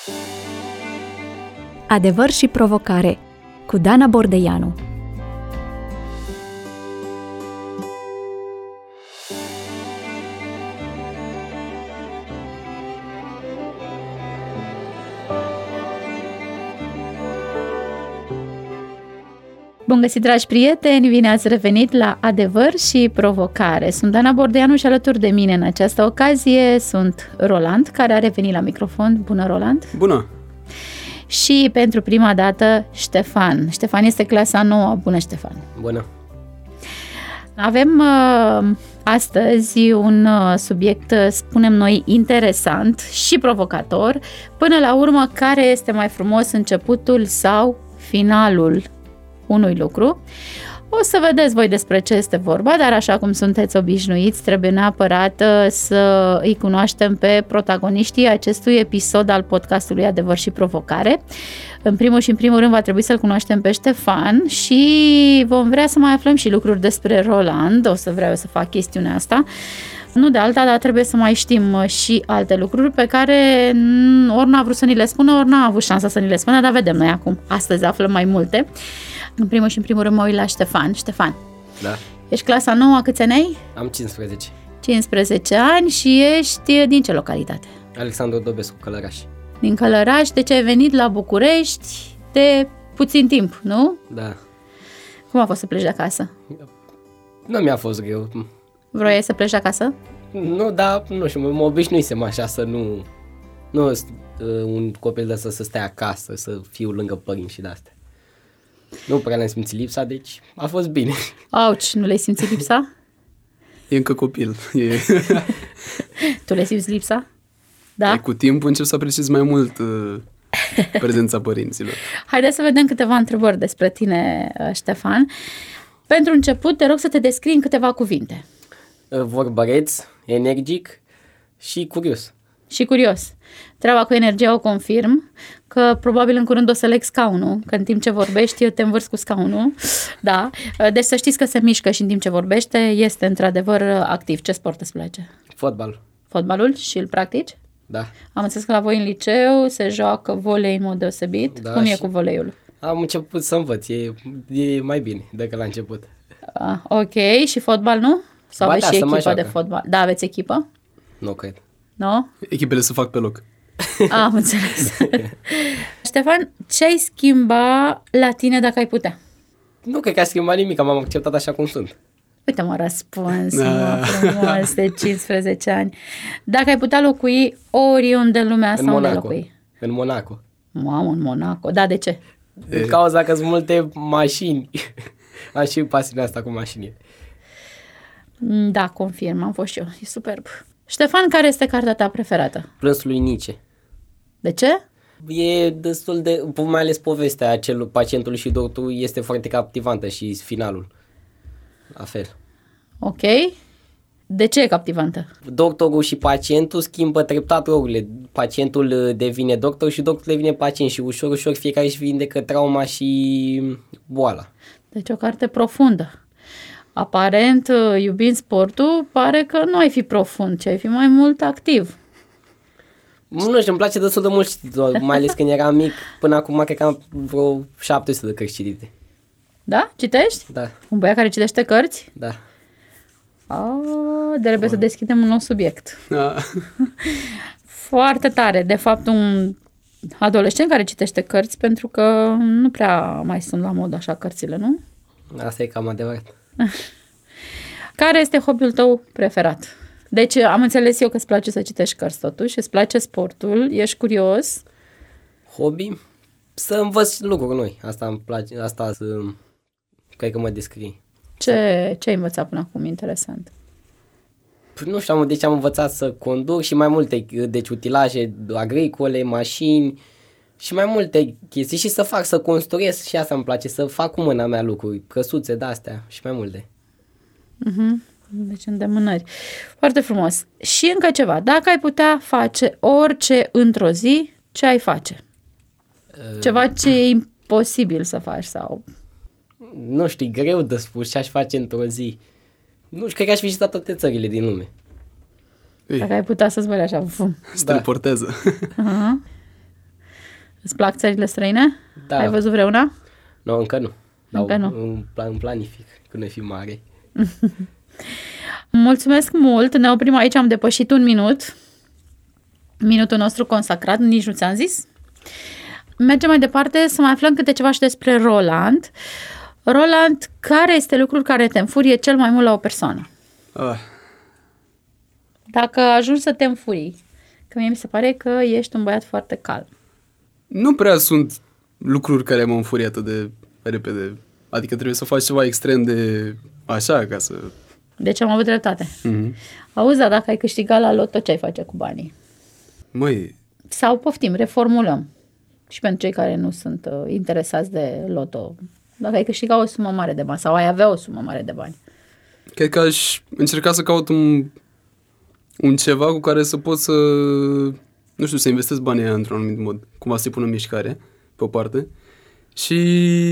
Adevăr și provocare cu Dana Bordeianu. Bun găsit, dragi prieteni! Bine ați revenit la Adevăr și provocare. Sunt Dana Bordeianu și alături de mine în această ocazie sunt Roland, care a revenit la microfon. Bună, Roland! Bună! Și pentru prima dată Ștefan. Ștefan este clasa 9. Bună, Ștefan! Bună! Avem astăzi un subiect, spunem noi, interesant și provocator. Până la urmă, care este mai frumos, începutul sau finalul unui lucru? O să vedeți voi despre ce este vorba, dar așa cum sunteți obișnuiți, trebuie neapărat să îi cunoaștem pe protagoniștii acestui episod al podcastului Adevăr și provocare. În primul rând va trebui să-l cunoaștem pe Ștefan și vom vrea să mai aflăm și lucruri despre Roland. O să vreau să fac chestiunea asta. Nu de alta, dar trebuie să mai știm și alte lucruri pe care ori n-a vrut să ni le spună, ori n-a avut șansa să ni le spună, dar vedem noi acum. Astăzi aflăm mai multe. În primul rând mă uit la Ștefan. Ștefan, da. Ești clasa 9, câți ani ai? Am 15. 15 ani și ești din ce localitate? Alexandru Dobescu, Călăraș. Din Călăraș, deci ai venit la București de puțin timp, nu? Da. Cum a fost să pleci de acasă? Nu mi-a fost greu. Vroiai să pleci de acasă? Nu, dar nu știu, mă obișnuisem așa să nu un copil de să stea acasă, să fiu lângă părinți și de-astea. Nu prea le-am simțit lipsa, deci a fost bine. Auci, nu le-ai simțit lipsa? E încă copil. Tu le simți lipsa? Da? Cu timpul încep să apreciez mai mult prezența părinților. Haideți să vedem câteva întrebări despre tine, Ștefan. Pentru început, te rog să te descrii în câteva cuvinte. Vorbăreț, energic și curios. Și curios. Treaba cu energia o confirm, că probabil în curând o să leg scaunul, că în timp ce vorbești eu te învârs cu scaunul. Da. Deci să știți că se mișcă și în timp ce vorbește este într-adevăr activ. Ce sport îți place? Fotbal. Fotbalul și îl practici? Da. Am înțeles că la voi în liceu se joacă volei în mod deosebit. Da, cum e cu voleiul? Am început să învăț, e mai bine decât la început. Ok, și fotbal nu? Sau aveți și echipă de fotbal? Da, aveți echipă? Nu cred. Nu? Echipele se fac pe loc. Am înțeles. Ștefan, ce ai schimba la tine dacă ai putea? Nu cred că a schimbat nimic, m-am acceptat așa cum sunt. Uite, m-a răspuns, frumos, de 15 ani. Dacă ai putea locui oriunde în lumea asta, unde locui? În Monaco. Mamă, în Monaco. Da, de ce? Din cauza că sunt multe mașini. Am și pasiunea asta cu mașini. Da, confirm, am fost și eu. E superb. Ștefan, care este cartea ta preferată? Plânsul lui Nice. De ce? E destul de, mai ales povestea pacientului și doctorului este foarte captivantă și finalul. La fel. Ok. De ce e captivantă? Doctorul și pacientul schimbă treptat rolurile. Pacientul devine doctor și doctorul devine pacient și ușor, ușor fiecare își vindecă trauma și boala. Deci o carte profundă. Aparent, iubind sportul, pare că nu ai fi profund, ci ai fi mai mult activ. Nu știu, îmi place destul de mult citit, mai ales când eram mic. Până acum cred că am vreo 700 de cărți citite. Da? Citești? Da. Un băiat care citește cărți? Da. Trebuie să deschidem un nou subiect. Foarte tare. De fapt, un adolescent care citește cărți, pentru că nu prea mai sunt la modă așa cărțile, nu? Asta e cam adevărat. Care este hobby-ul tău preferat? Deci am înțeles eu că îți place să citești cărți totuși, îți place sportul, ești curios. Hobby? Să învăț lucruri noi. Asta îmi place, asta cred că mă descrie. Ce ai învățat până acum interesant? Nu știu, deci am învățat să conduc și mai multe, deci utilaje agricole, mașini și mai multe chestii și să construiesc și asta îmi place, să fac cu mâna mea lucruri, căsuțe de-astea și mai multe. Deci îndemânări. Foarte frumos. Și încă ceva, dacă ai putea face orice într-o zi, ce ai face? Ceva ce e imposibil să faci sau... Nu știu, e greu de spus ce aș face într-o zi. Nu știu, cred că aș vizita toate țările din lume. Dacă ai putea să-ți bări așa, se teleportează. Îți plac țările străine? Da. Ai văzut vreuna? Nu, încă nu. Încă nu. În planific, când o fi mare. Mulțumesc mult, ne oprim aici, am depășit 1 minut. Minutul nostru consacrat, nici nu ți-am zis. Mergem mai departe să mai aflăm câte ceva și despre Roland. Roland, care este lucrul care te înfurie cel mai mult la o persoană? Dacă ajungi să te înfurii, că mie mi se pare că ești un băiat foarte calm. Nu prea sunt lucruri care mă înfurie atât de repede. Adică trebuie să faci ceva extrem de așa ca să... Deci am avut dreptate. Mm-hmm. Auzi, dar dacă ai câștigat la loto, ce ai face cu banii? Măi, Sau poftim, reformulăm. Și pentru cei care nu sunt interesați de loto, dacă ai câștigat o sumă mare de bani sau ai avea o sumă mare de bani. cred că aș încerca să caut un ceva cu care să pot să, nu știu, să investesc banii aia într-un anumit mod. Cumva să-i pun în mișcare, pe o parte. Și,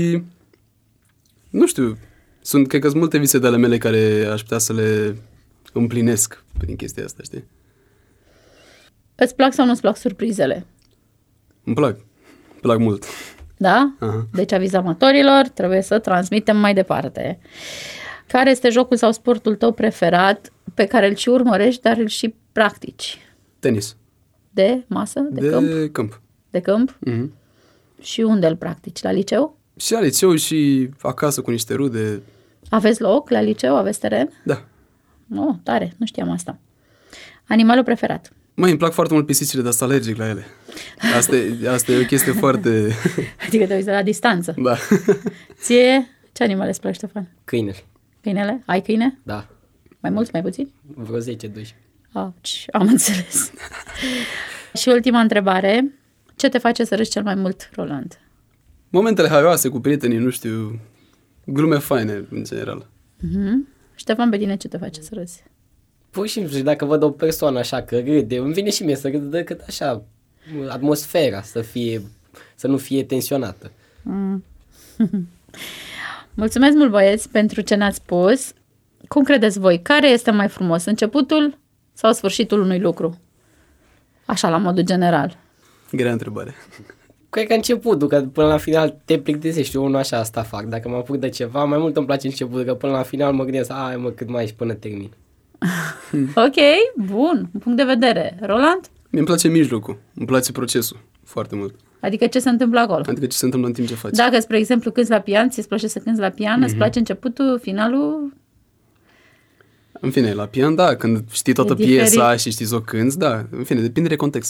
nu știu, cred că sunt multe vise de ale mele care aș putea să le împlinesc prin chestia asta, știi? Îți plac sau nu-ți plac surprizele? Îmi plac mult. Da? Aha. Deci aviz amatorilor, trebuie să transmitem mai departe. Care este jocul sau sportul tău preferat pe care îl și urmărești, dar îl și practici? Tenis. De masă? De câmp? Câmp. De câmp? Mhm. Și unde îl practici? La liceu? Și la liceu și acasă cu niște rude. Aveți loc la liceu? Aveți teren? Da. Oh, tare, nu știam asta. Animalul preferat? Măi, îmi plac foarte mult pisicile, dar sunt alergic la ele. Asta e o chestie foarte... Adică te uiți de la distanță. Da. Ție, ce animale îți plac, Ștefan? Câinele. Câinele? Ai câine? Da. Mai mulți, mai puțini? Vreo 10-12. Am înțeles. Și ultima întrebare. Ce te face să râzi cel mai mult, Roland? Momentele haioase cu prietenii, nu știu, glume faine, în general. Ștefan, pe tine ce te face să râzi? Pur și simplu, dacă văd o persoană așa că râde, îmi vine și mie să râd decât așa, atmosfera să nu fie tensionată. Mulțumesc mult, băieți, pentru ce ne-ați spus. Cum credeți voi? Care este mai frumos? Începutul sau sfârșitul unui lucru? Așa, la modul general. Grea întrebare. Cred că începutul, că până la final te plictisești, eu nu așa asta fac. Dacă mă apuc de ceva, mai mult îmi place începutul, că până la final mă gândesc, cât mai ești până termin. Ok, bun, punct de vedere. Roland? Mi-mi place mijlocul, îmi place procesul foarte mult. Adică ce se întâmplă acolo? Adică ce se întâmplă în timp ce faci. Dacă, spre exemplu, cânti la pian, ți-ți place să cânti la pian, îți place începutul, finalul? În fine, la pian, da, când știi toată diferit. piesa și știi să o cânti, da, în fine, depinde de context.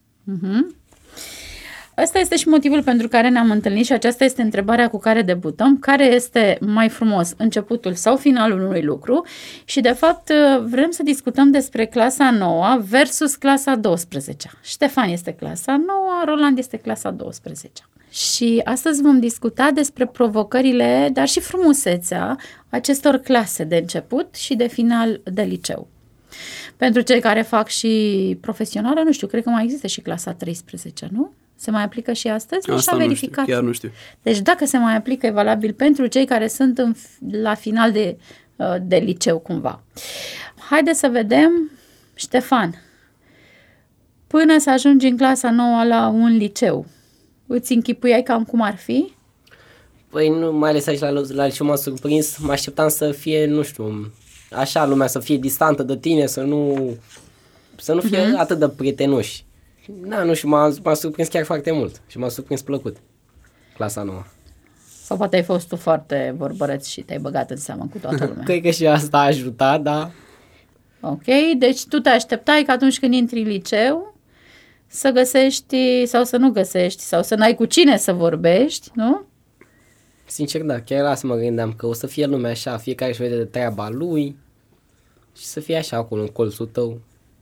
Ăsta este și motivul pentru care ne-am întâlnit și aceasta este întrebarea cu care debutăm. Care este mai frumos, începutul sau finalul unui lucru? Și, de fapt, vrem să discutăm despre clasa 9 versus clasa 12. Ștefan este clasa 9, Roland este clasa 12. Și astăzi vom discuta despre provocările, dar și frumusețea acestor clase de început și de final de liceu. Pentru cei care fac și profesională, nu știu, cred că mai există și clasa 13, nu? Se mai aplică și astăzi? Asta nu nu verificat. știu, chiar nu știu. Deci dacă se mai aplică, e valabil pentru cei care sunt la final de liceu cumva. Haideți să vedem, Ștefan, până să ajungi în clasa 9 la un liceu, îți închipuiai cam cum ar fi? Păi nu, mai ales aici la liceu m-a surprins, mă așteptam să fie, nu știu, așa lumea să fie distantă de tine, să nu fie atât de prietenoși. Da, nu știu, m-a surprins chiar foarte mult și m-a surprins plăcut clasa 9. Sau poate ai fost tu foarte vorbăreț și te-ai băgat în seamă cu toată lumea. Cred că și asta a ajutat, da. Ok, deci tu te așteptai că atunci când intri în liceu să găsești sau să nu găsești sau să n-ai cu cine să vorbești, nu? Sincer, da, chiar asta mă gândeam, că o să fie lumea așa, fiecare își vede de treaba lui și să fie așa acolo în colțul tău.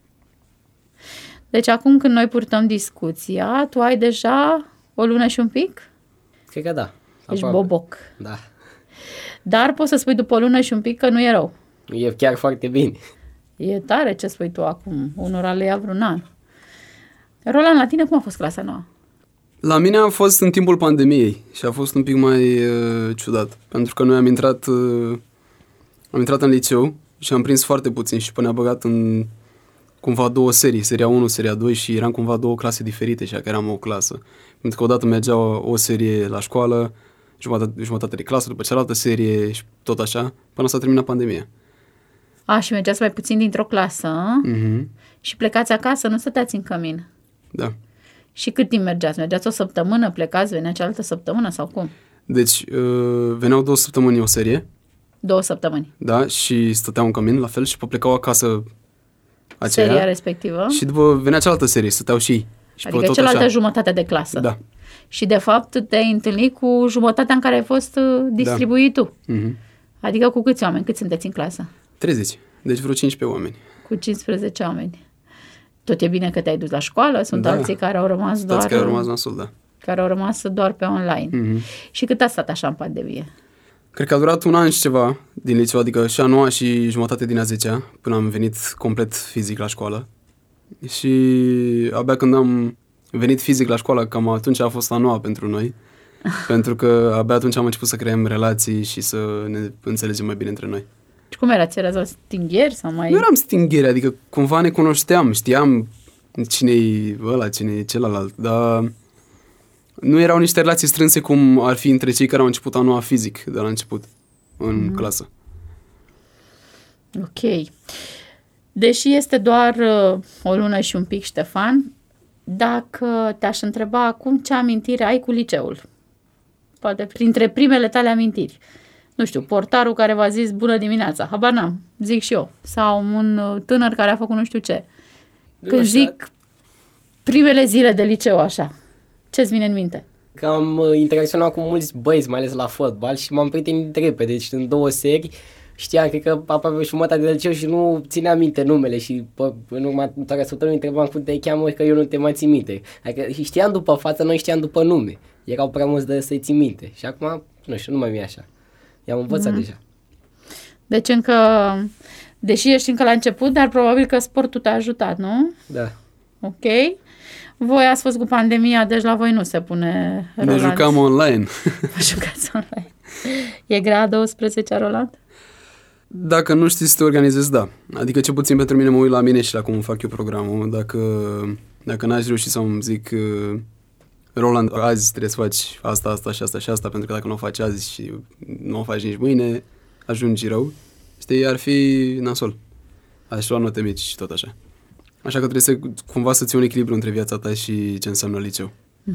Deci acum când noi purtăm discuția, tu ai deja o lună și un pic? Cred că da. Ești Aproape. boboc. Da. Dar poți să spui după o lună și un pic că nu e rău. E chiar foarte bine. E tare ce spui tu acum. Unora le ia vreun an. Roland, la tine cum a fost clasa nouă? La mine a fost în timpul pandemiei și a fost un pic mai ciudat, pentru că noi am intrat în liceu și am prins foarte puțin și până ne-a băgat în cumva două serii, seria 1, seria 2 și eram cumva două clase diferite și că eram o clasă. Pentru că odată mergea o serie la școală, jumătate de clasă, după cealaltă serie și tot așa, până s-a terminat pandemia. Și mergeați mai puțin dintr-o clasă și plecați acasă, nu stăteați în cămin. Da. Și cât timp mergeați? Mergeați o săptămână, plecați, venea cealaltă săptămână sau cum? Deci, veneau 2 săptămâni o serie. 2 săptămâni. Da, și stăteau în cămin, la fel, și plecau acasă aceea. Seria respectivă. Și după venea cealaltă serie, stăteau și ei. Și adică cealaltă jumătate de clasă. Da. Și de fapt te-ai întâlnit cu jumătatea în care ai fost distribuit tu. Adică cu câți oameni? Cât sunteți în clasă? 30. Deci vreo 15 oameni. Cu 15 oameni. Tot e bine că te-ai dus la școală? Sunt alții care au rămas care au rămas nasol, da. Care au rămas doar pe online. Și cât a stat așa în pandemie? Cred că a durat 1 an și ceva din liceu, adică și a 9-a și jumătate din a 10-a, până am venit complet fizic la școală. Și abia când am venit fizic la școală, cam atunci a fost a 9-a pentru noi, pentru că abia atunci am început să creăm relații și să ne înțelegem mai bine între noi. Și cum erați? Erați la stingheri sau mai... Nu eram stingheri, adică cumva ne cunoșteam, știam cine-i ăla, cine-i celălalt, dar nu erau niște relații strânse cum ar fi între cei care au început a 9-a fizic de la început, în clasă. Ok. Deși este doar o lună și un pic, Ștefan, dacă te-aș întreba acum ce amintire ai cu liceul? Poate printre primele tale amintiri. Nu știu, portarul care v-a zis bună dimineața, habar n-am, zic și eu. Sau un tânăr care a făcut nu știu ce. Când zic primele zile de liceu așa, ce-ți vine în minte? Că am interacționat cu mulți băieți, mai ales la fotbal, și m-am prietenit repede. Deci în 2 seri știam, cred că aproape jumătate de liceu și nu țineam minte numele și în următoarea săptămână întrebam cum te cheamă, că eu nu te mai țin minte. Adică știam după față, noi știam după nume. Erau prea mulți de să-i țin minte. Și acum, nu știu, nu mai e așa. I-am învățat deja. Deci încă, deși ești încă la început, dar probabil că sportul te-a ajutat, nu? Da. Ok. Voi ați fost cu pandemia, deci la voi nu se pune Roland. Ne jucam online. Vă jucați online. E grea 12-a, Roland? Dacă nu știi să te organizezi, da. Adică ce puțin pentru mine mă uit la mine și la cum fac eu programul. Dacă n-aș reuși să-mi zic Roland, azi trebuie să faci asta și asta, pentru că dacă nu o faci azi și nu o faci nici mâine, ajungi rău. Știi, ar fi nasol. Aș lua note mici și tot așa. Așa că trebuie cumva să ții un echilibru între viața ta și ce înseamnă liceu.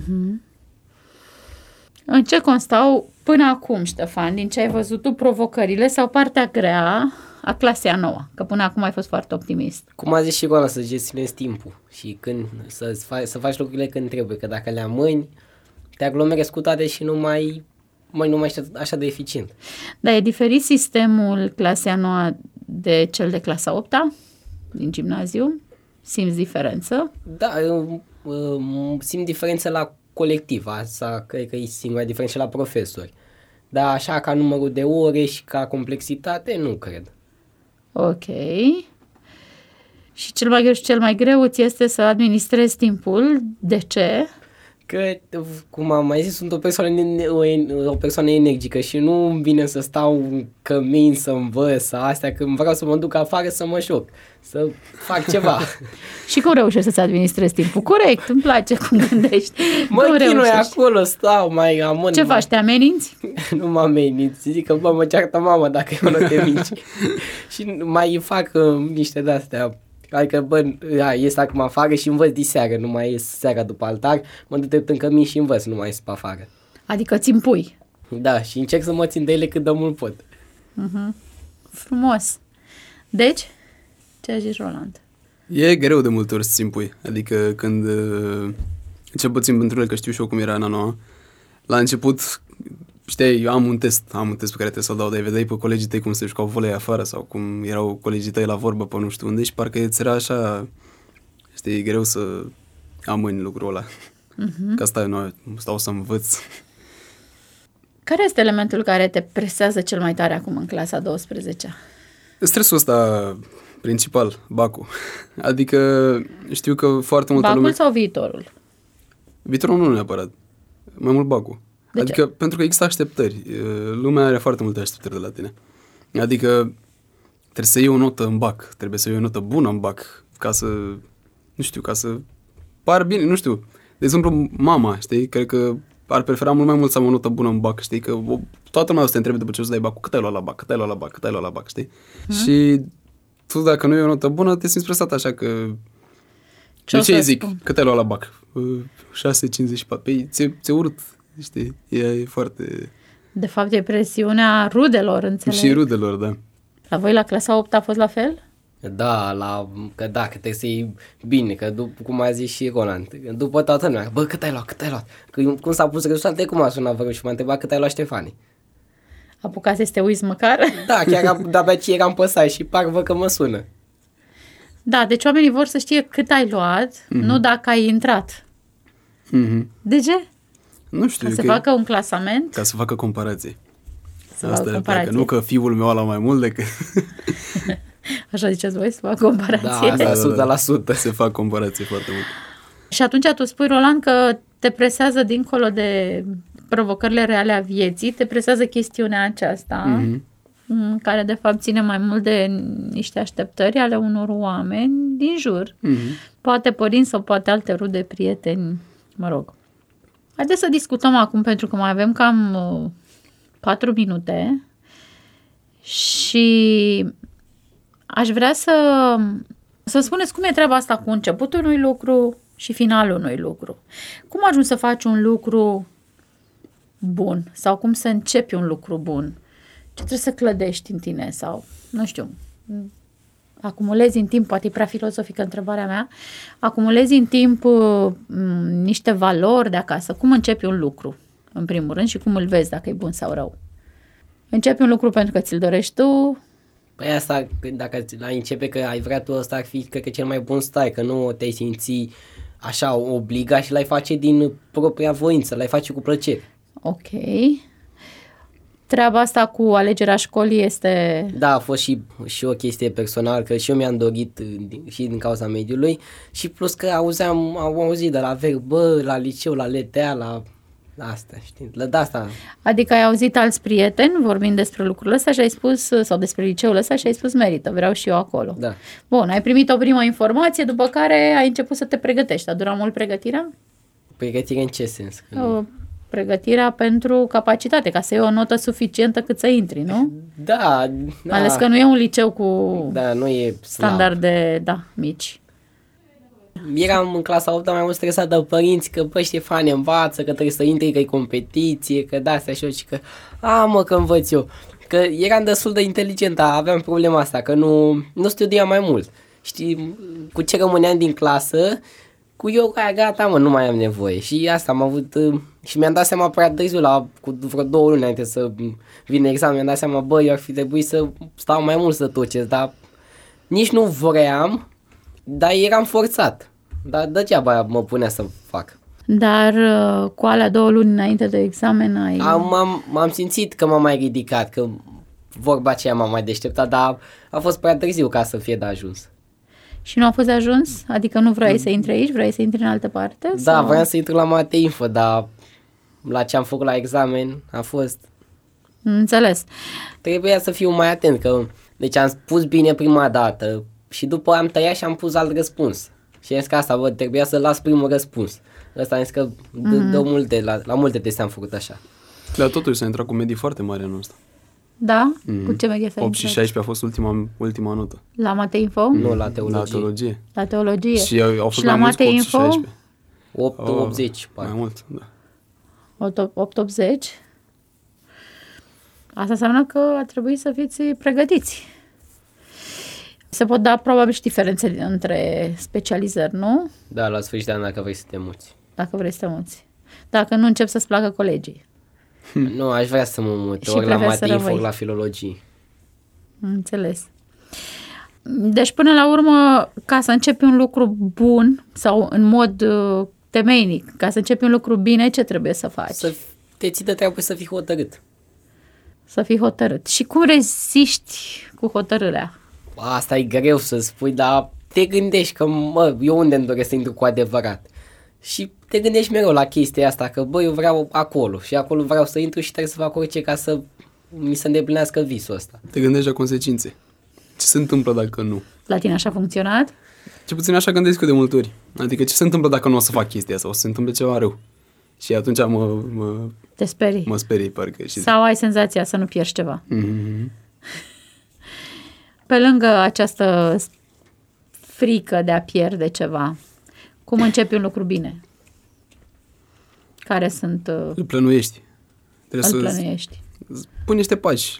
În ce constau până acum, Ștefan, din ce ai văzut tu, provocările sau partea grea a clasei a 9? Că până acum ai fost foarte optimist. Cum a zis și Roland, să gestionezi timpul și când să faci lucrurile când trebuie, că dacă le amâni, te aglomerezi cu toate și nu mai ești așa de eficient. Dar e diferit sistemul clasei a 9 de cel de clasa 8-a din gimnaziu? Simți diferență? Da, simt diferență la colectiv, asta cred că e singura diferență la profesori. Dar așa ca numărul de ore și ca complexitate, nu cred. Ok. Și cel mai greu îți este să administrezi timpul. De ce? Că, cum am mai zis, sunt o persoană energică și nu îmi vine să stau în cămin, să învăț, astea, când vreau să mă duc afară să mă joc, să fac ceva. Și cum reușești să-ți administrezi timpul? Corect, îmi place cum gândești. Mă chinui acolo, stau, mai amân. Ce faci, te ameninți? Nu mă ameninți, zic că mă ceartă mama dacă eu nu te mici. Și mai fac niște de-astea. Adică, ies acum afară și învăț diseară, nu mai ies seara după altar, mă duc în cămin și învăț, nu mai ies pe afară. Adică ți impui. Da, și încerc să mă țin de ele cât de mult pot. Frumos. Deci, ce a zis Roland? E greu de multe ori să-ți impui. Adică când, cel puțin pentru el, că știu și eu cum era în a 9-a, la început, știi, am un test pe care trebuie să-l dau, dar vedeai pe colegii tăi cum se jucau volei afară sau cum erau colegii tăi la vorbă pe nu știu unde și parcă îți era așa, știi, e greu să amâni lucrul ăla. Că asta eu stau să învăț. Care este elementul care te presează cel mai tare acum în clasa 12-a? Stresul ăsta principal, bacul. Adică știu că foarte multă lume... Bacul sau viitorul? Viitorul nu neapărat. Mai mult bacul. De adică ce? pentru că există așteptări. Lumea are foarte multe așteptări de la tine. Adică trebuie să iei o notă în bac, trebuie să iei o notă bună în bac, ca să, nu știu, ca să par bine, nu știu. De exemplu, mama, știi, cred că ar prefera mult mai mult să am o notă bună în bac, știi, că toată lumea o să te întrebe după ce o să dai bacul, cât ai luat la bac, cât ai luat la bac, cât ai luat la bac, știi? Și tu, dacă nu e o notă bună, te simți presat așa că... Ce zic? Spun? Cât ai luat la bac? 6,54. Păi, ți-e urât, știi? E foarte... De fapt, e presiunea rudelor, înțeleg. Și rudelor, da. La voi, la clasa 8 a fost la fel? Da, că trebuie să iei bine, că cum a zis și Roland, după toată lumea, bă, cât ai luat? Că cum s-a pus rezultatele, cum a sunat vărul și m-a întrebat cât ai luat Ștefani. Apucase să te uiți măcar? Da, chiar de-abia ce eram păsat și văd că mă sună. Da, deci oamenii vor să știe cât ai luat, nu dacă ai intrat. De ce? Nu știu. Ca să facă un clasament? Ca să facă comparație. Asta e comparație. Nu că fiul meu a luat mai mult decât... Așa ziceți voi, să fac comparație. Da, asta 100%. Se fac comparație foarte mult. Și atunci tu spui, Roland, că te presează dincolo de provocările reale a vieții, te presează chestiunea aceasta, care de fapt ține mai mult de niște așteptări ale unor oameni din jur. Poate părinți sau poate alte rude, prieteni, mă rog. Haideți să discutăm acum, pentru că mai avem cam 4 minute și aș vrea să spuneți cum e treaba asta cu începutul unui lucru și finalul unui lucru. Cum ajungi să faci un lucru bun sau cum să începi un lucru bun? Ce trebuie să clădești în tine sau, nu știu, acumulezi în timp, poate e prea filozofică întrebarea mea, acumulezi în timp niște valori de acasă. Cum începi un lucru, în primul rând, și cum îl vezi dacă e bun sau rău? Începi un lucru pentru că ți-l dorești tu. Păi asta, dacă la începe că ai vrea tu, ăsta ar fi, cred că cel mai bun stai, că nu te-ai simți așa obligat și l-ai face din propria voință, l-ai face cu plăcere. Ok. Treaba asta cu alegerea școlii este... Da, a fost și o chestie personală, că și eu mi-am dorit și din cauza mediului și plus că am auzit de la bă, la liceu, la LTA, la asta, știi, de asta. Adică ai auzit alți prieteni vorbind despre lucrurile astea și ai spus, sau despre liceul ăsta și ai spus merită, vreau și eu acolo. Da. Bun, ai primit o primă informație, după care ai început să te pregătești. A durat mult pregătirea? Pregătire în ce sens? Pregătirea pentru capacitate, ca să iei o notă suficientă cât să intri, nu? Da. Ales că nu e un liceu cu nu e standarde, mici. Eram în clasa 8 mai mult stresat de părinți că, bă, Ștefan, învață, că trebuie să intri, că e competiție, că de-astea și eu și că, că învăț eu. Că eram destul de inteligent, dar aveam problema asta, că nu studiam mai mult. Știi, cu ce rămâneam din clasă, cu eu aia gata, nu mai am nevoie. Și asta am avut, și mi-am dat seama prea târziu, cu vreo 2 luni înainte să vină examen, mi-am dat seama, bă, eu ar fi trebuit să stau mai mult să tocesc, dar nici nu vreau, dar eram forțat. Dar degeaba mă punea să fac. Dar cu alea 2 luni înainte de examen m-am simțit că m-am mai ridicat, că vorba aceea m-am mai deșteptat, dar a fost prea târziu ca să fie de ajuns. Și nu a fost de ajuns? Adică nu vrei să intri aici? Vrei să intri în altă parte? Da, sau? Vreau să intru la Mate Info, dar la ce am făcut la examen a fost... Înțeles. Trebuia să fiu mai atent, că deci am spus bine prima dată și după am tăiat și am pus alt răspuns. Și am zis că asta, trebuia să las primul răspuns. Ăsta am zis că dă multe, la multe teste am făcut așa. Dar totuși s-a intrat cu medii foarte mari anul ăsta. Da? Cu ce medie s-a 8 și 16 a fost ultima notă. La Mate Info? Nu, la teologie. La teologie. Și au fost și la Mate Info? 8-80, mai mult, da. 8-80? Asta înseamnă că ar trebui să fiți pregătiți. Se pot da probabil și diferențe între specializări, nu? Da, la sfârșit de an dacă vrei să te muți. Dacă vrei să te muți. Dacă nu încep să-ți placă colegii. Nu, aș vrea să mă mut, ori la Mate Info, ori la filologie. Înțeles. Deci, până la urmă, ca să începi un lucru bun sau în mod temeinic, ca să începi un lucru bine, ce trebuie să faci? Să te ții de treabă, să fii hotărât. Să fii hotărât. Și cum reziști cu hotărârea? Asta e greu să spui, dar te gândești că, eu unde îmi doresc să intru cu adevărat? Și te gândești mereu la chestia asta, că, eu vreau acolo și acolo vreau să intru și trebuie să fac orice ca să mi se îndeplinească visul ăsta. Te gândești la consecințe. Ce se întâmplă dacă nu? La tine așa a funcționat? Ce puțin așa gândesc eu de multe ori. Adică ce se întâmplă dacă nu o să fac chestia asta? O să se întâmple ceva rău. Și atunci Te sperii. mă sperii, parcă. Și Sau ai senzația să nu pierzi ceva. Mm-hmm. Pe lângă această frică de a pierde ceva, cum începi un lucru bine? Care sunt... Îl plănuiești. Îl plănuiești. Pui niște pași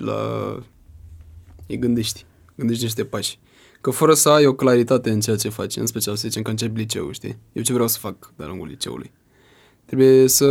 îi gândești. Gândești niște pași. Că fără să ai o claritate în ceea ce faci, în special să zicem că începi liceul, știi? Eu ce vreau să fac de-a lungul liceului? Trebuie să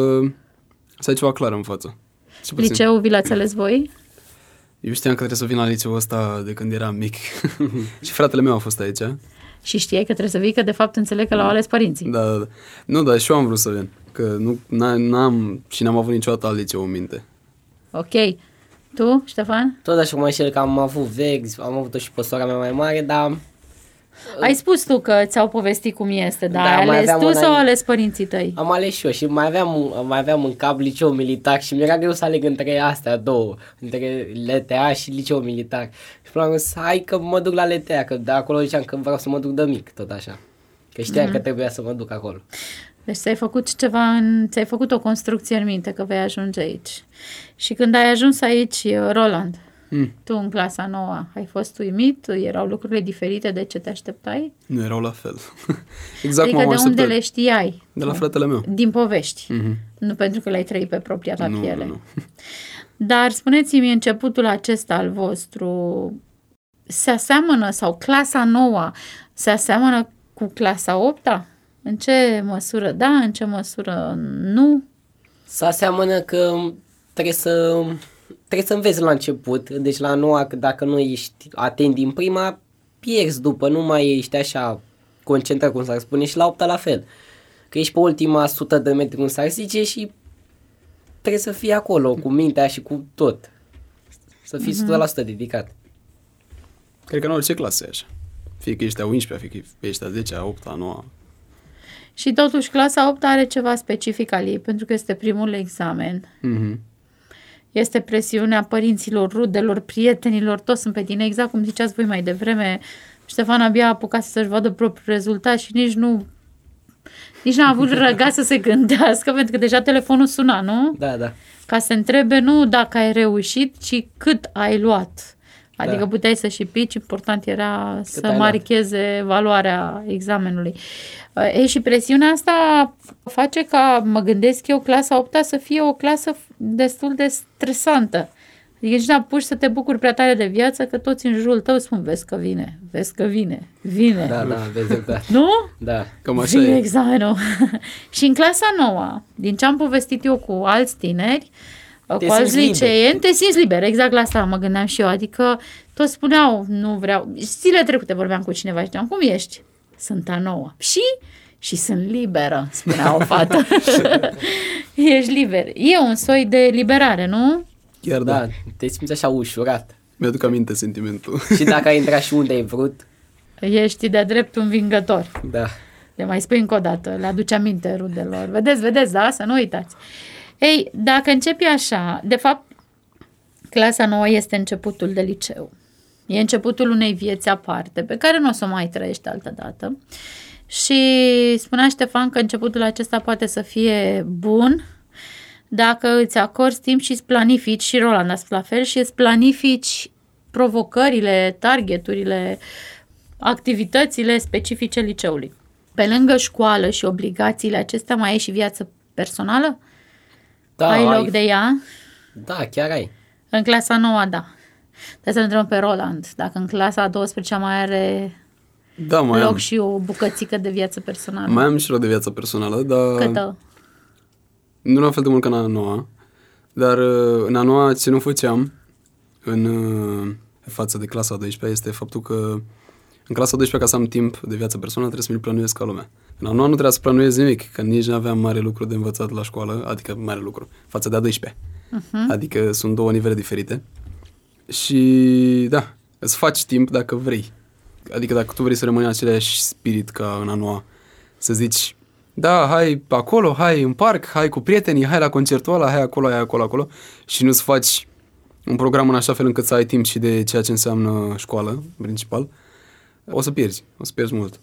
ai ceva clar în față. Liceul vi l-ați ales voi? Eu știam că trebuie să vin la liceul ăsta de când eram mic. Și fratele meu a fost aici. Și știai că trebuie să vii, că de fapt înțeleg că l-au ales părinții. Da. Nu, dar și eu am vrut să vin. Că n-am avut niciodată alt liceu în minte. Ok. Tu, Ștefan? Tot așa cum că am avut vexi, am avut-o și pe sora mea mai mare, dar... Ai spus tu că ți-au povestit cum este, dar Da, ai mai ales aveam tu un sau an- ales părinții tăi? Am ales și eu și mai aveam în cap liceu militar și mi-era greu să aleg între astea două, între LTA și liceu militar. Și până la urmă, hai că mă duc la LTA, că de acolo ziceam că vreau să mă duc de mic, tot așa. Că știam că trebuia să mă duc acolo. Deci ți-ai făcut o construcție în minte că vei ajunge aici. Și când ai ajuns aici, Roland, tu în clasa 9 ai fost uimit? Erau lucrurile diferite de ce te așteptai? Nu erau la fel. Exact Adică cum am de unde așteptat. le știai? De la fratele meu. Din povești. Mhm. Nu pentru că le-ai trăit pe propria ta piele. Nu. Dar spuneți-mi, începutul acesta al vostru se aseamănă, sau clasa 9 se aseamănă cu clasa 8-a? În ce măsură da, în ce măsură nu? Să aseamănă că trebuie să înveți la început, deci la noua, că dacă nu ești atent din prima, pierzi după, nu mai ești așa concentrat, cum s-ar spune, și la 8-a la fel. Că ești pe ultima 100 de metri, cum s-ar zice, și trebuie să fii acolo, cu mintea și cu tot. Să fii 100% dedicat. Cred că în orice clasă e așa. Fie că ești a 11-a, fie că ești a 10-a, a 8-a, 9-a. Și totuși clasa 8 are ceva specific al ei, pentru că este primul examen. Mhm. Este presiunea părinților, rudelor, prietenilor, toți sunt pe tine, exact cum ziceați voi mai devreme. Ștefan abia a apucat să-și vadă propriul rezultat și nici n-a avut răgaz să se gândească, pentru că deja telefonul suna, nu? Da. Ca să întrebe nu dacă ai reușit, ci cât ai luat. Adică puteai să și pici, important era să ai marcheze valoarea examenului. Și presiunea asta face ca, mă gândesc eu, clasa 8-a să fie o clasă destul de stresantă. Adică nici n-apuci să te bucuri prea tare de viață, că toți în jurul tău spun, vezi că vine. Da, vezi exact. Nu? Da. Cam așa Vine e. examenul. Și în clasa 9, din ce am povestit eu cu alți tineri, cu alți simți liceeni, te simți liber. Exact la asta mă gândeam și eu. Adică toți spuneau, nu vreau. Zilele trecute vorbeam cu cineva și ziceam, cum ești? Sunt a 9. Și sunt liberă, spunea o fată. Ești liber. E un soi de liberare, nu? Chiar da. Da, te simți așa ușurat. Mi-aduc aminte sentimentul. Și dacă ai intrat și unde ai vrut, Ești de-a drept învingător. da. Le mai spui încă o dată, le aduce aminte rudelor. Vedeți, da? Să nu uitați. Ei, dacă începi așa, de fapt, clasa 9 este începutul de liceu. E începutul unei vieți aparte, pe care nu o să o mai trăiești altă dată. Și spunea Ștefan că începutul acesta poate să fie bun dacă îți acorzi timp și îți planifici, și Roland a spus la fel, și îți planifici provocările, targeturile, activitățile specifice liceului. Pe lângă școală și obligațiile acestea, mai ai și viață personală? Da, Ai loc de ea? Da, chiar ai. În clasa 9, da. Trebuie să-l întrebăm pe Roland, dacă în clasa a 12 mai are Da, mai loc am. și o bucățică de viață personală. Mai am și loc de viață personală, dar Câtă? nu la fel de mult ca în a noua. Dar în a noua ce nu făceam în față de clasa a 12-a este faptul că în clasa a 12-a, ca să am timp de viață personală, trebuie să mi-l plănuiesc ca lumea. În a noua nu trebuia să plănuiesc nimic, că nici nu aveam mare lucru de învățat la școală, adică mare lucru, față de a 12-a. Adică sunt două nivele diferite. Și da, îți faci timp dacă vrei. Adică dacă tu vrei să rămâi în același spirit ca în a noua, să zici, da, hai acolo, hai în parc, hai cu prietenii, hai la concertul ăla, hai acolo, și nu-ți faci un program în așa fel încât să ai timp și de ceea ce înseamnă școală, în principal, o să pierzi mult.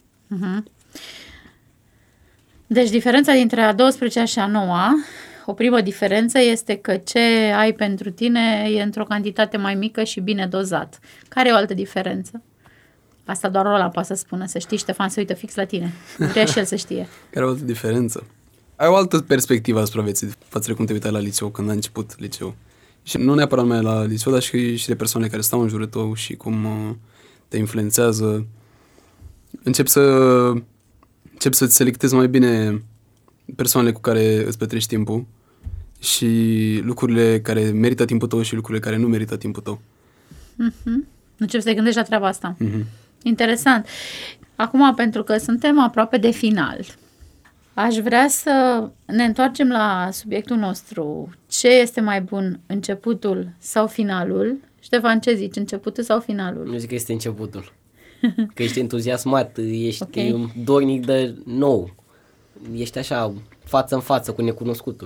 Deci diferența dintre a 12-a și a 9-a, o primă diferență este că ce ai pentru tine e într-o cantitate mai mică și bine dozat. Care e o altă diferență? Asta doar Roland poate să spună, să știi, Ștefan se uită fix la tine. Vrea și el să știe. Care e o altă diferență? Ai o altă perspectivă asupra vieții față de cum te uitai la liceu, când ai început liceu. Și nu neapărat numai la liceu, dar și de persoanele care stau în jurul tău și cum te influențează. Începi să-ți selectezi mai bine persoanele cu care îți petreci timpul și lucrurile care merită timpul tău și lucrurile care nu merită timpul tău. Începi să te gândești la treaba asta. Interesant. Acum, pentru că suntem aproape de final, aș vrea să ne întoarcem la subiectul nostru. Ce este mai bun, începutul sau finalul? Ștefan, ce zici? Începutul sau finalul? Nu zic că este începutul. Că ești entuziasmat, ești un dornic de nou. Ești așa, față în față cu necunoscutul.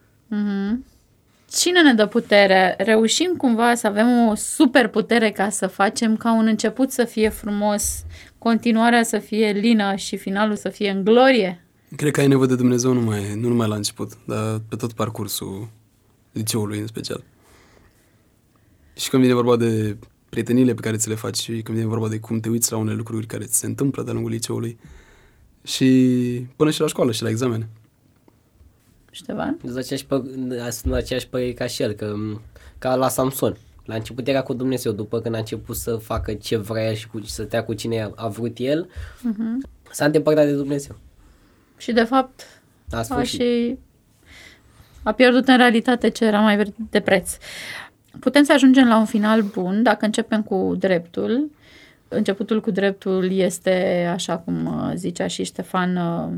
Cine ne dă putere? Reușim cumva să avem o super putere ca să facem ca un început să fie frumos, continuarea să fie lină și finalul să fie în glorie? Cred că ai nevoie de Dumnezeu nu numai la început, dar pe tot parcursul liceului în special. Și când vine vorba de prieteniile pe care ți le faci și când vine vorba de cum te uiți la unele lucruri care ți se întâmplă de-a lungul liceului și până și la școală și la examene. Ștefan? Sunt aceeași părere ca și el, ca la Samson. La început era cu Dumnezeu, după când a început să facă ce vrea și să stea cu cine a vrut el, s-a îndepărtat de Dumnezeu. Și de fapt a pierdut în realitate ce era mai de preț. Putem să ajungem la un final bun dacă începem cu dreptul. Începutul cu dreptul este, așa cum zicea și Ștefan,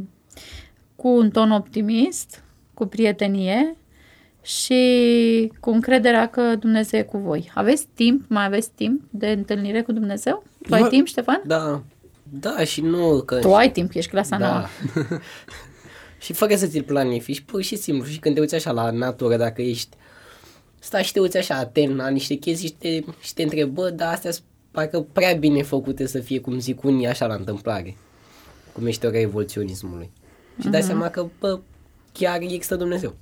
cu un ton optimist, cu prietenie și cu încrederea că Dumnezeu e cu voi. Mai aveți timp de întâlnire cu Dumnezeu? Tu ai timp, Ștefan? Da, și nu... Tu ai timp, ești clasa nouă. Și fără să ți-l planifici, pur și simplu, și când te uiți așa la natură, dacă ești... Stai și te uiți așa atent la niște chestii și te întrebi, dar astea sunt parcă prea bine făcute să fie, cum zic unii, așa la întâmplare. Cum ești teoria evoluționismului. Și dai seama că, chiar există Dumnezeu.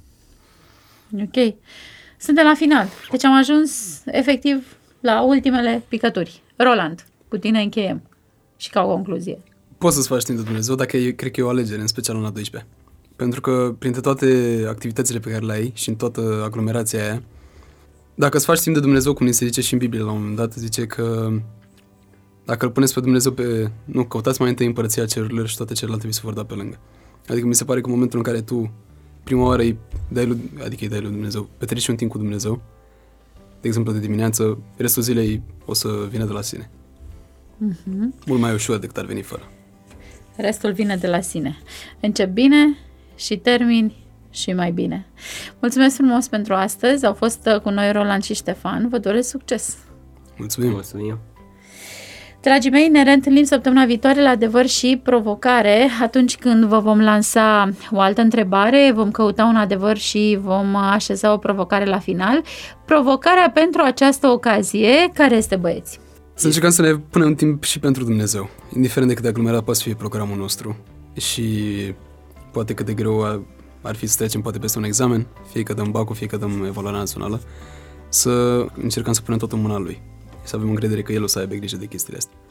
Ok. Suntem la final. Deci am ajuns efectiv la ultimele picături. Roland, cu tine încheiem. Și ca o concluzie. Poți să-ți faci timp de Dumnezeu, dacă cred că e o alegere, în special în a 12-a. Pentru că printre toate activitățile pe care le ai și în toată aglomerația aia, dacă îți faci timp de Dumnezeu, cum ni se zice și în Biblie la un moment dat, zice că dacă îl puneți pe Dumnezeu căutați mai întâi împărăția cerurilor și toate celelalte vi se vor da pe lângă. Adică mi se pare că în momentul în care tu prima oară îi dai lui Dumnezeu, petreci un timp cu Dumnezeu, de exemplu de dimineață, restul zilei o să vină de la sine. Mult mai ușor decât ar veni fără. Restul vine de la sine. Încep bine și termini și mai bine. Mulțumesc frumos pentru astăzi. Au fost cu noi Roland și Ștefan. Vă doresc succes! Mulțumim! Dragii mei, ne reîntâlnim săptămâna viitoare la Adevăr și Provocare, atunci când vă vom lansa o altă întrebare, vom căuta un adevăr și vom așeza o provocare la final. Provocarea pentru această ocazie, care este, băieți? Să încercăm să ne punem un timp și pentru Dumnezeu, indiferent de cât de aglomerat poate fi programul nostru și poate cât de greu ar fi să trecem poate peste un examen, fie că dăm bacul, fie că dăm evaluarea națională, să încercăm să punem tot în mâna Lui. Să avem încredere că El o să aibă grijă de chestiile astea.